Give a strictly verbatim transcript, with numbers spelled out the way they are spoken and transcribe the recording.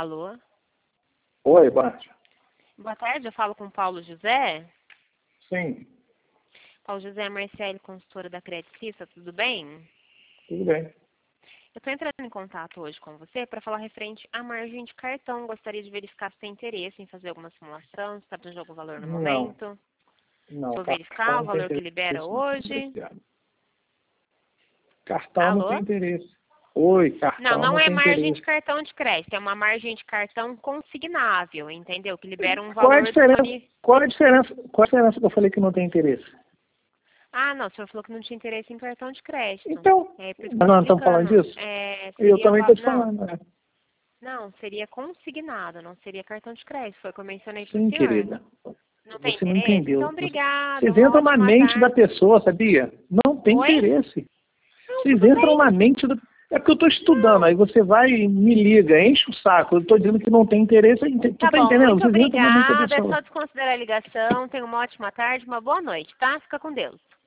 Alô? Oi, Bart. Boa tarde, eu falo com o Paulo José. Sim, Paulo José Marciele, consultora da Credit Suisse, tudo bem? tudo bem. Eu estou entrando em contato hoje com você para falar referente à margem de cartão. Gostaria de verificar se tem interesse em fazer alguma simulação, se está dando algum valor no Não, momento. não. Deixa eu Cartão verificar o não tem valor que interesse. libera Não. hoje. Cartão não tem Alô? interesse. Oi, Não, cartão não não é tem margem de interesse. cartão de crédito, é uma margem de cartão consignável, entendeu? Que libera um Qual é a valor do diferença? Sony. Qual é a diferença? Qual é a diferença que eu falei que não tem interesse? Ah, não, o senhor falou que não tinha interesse em cartão de crédito. Então, É por isso que eu nós tô não estamos falando explicando. disso? É, Eu seria também va- estou te não, falando, né? não, seria consignado, não seria cartão de crédito. Foi o que eu mencionei para o Sim, senhor. querida. Não tem Você não interesse? entendeu. Então, Você- obrigada. Vocês Uma entram na ótima mente da tarde. pessoa, sabia? Não tem Oi? interesse. Não, Vocês tudo entram na bem. mente do... É porque eu estou estudando, Não. aí você vai e me liga, enche o saco. Eu estou dizendo que não tem interesse, tu Tá tá bom, entendendo? muito Vocês entram na mente da obrigada. É pessoa. só desconsiderar a ligação. Tenha uma ótima tarde, uma boa noite, tá? Fica com Deus.